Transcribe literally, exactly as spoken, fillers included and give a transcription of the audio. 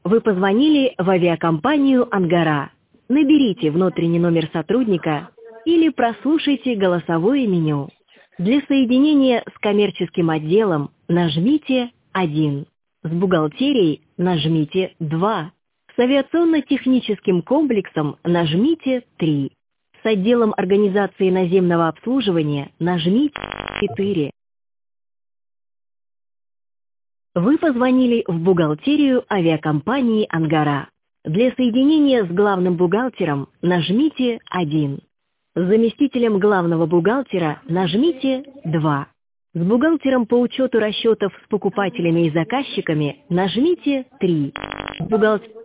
Вы позвонили в авиакомпанию «Ангара». Наберите внутренний номер сотрудника или прослушайте голосовое меню. Для соединения с коммерческим отделом нажмите один. С бухгалтерией нажмите два. С авиационно-техническим комплексом нажмите три. С отделом организации наземного обслуживания нажмите четыре. Вы позвонили в бухгалтерию авиакомпании «Ангара». Для соединения с главным бухгалтером нажмите один. С заместителем главного бухгалтера нажмите два. С бухгалтером по учету расчетов с покупателями и заказчиками нажмите три. С бухгалтер...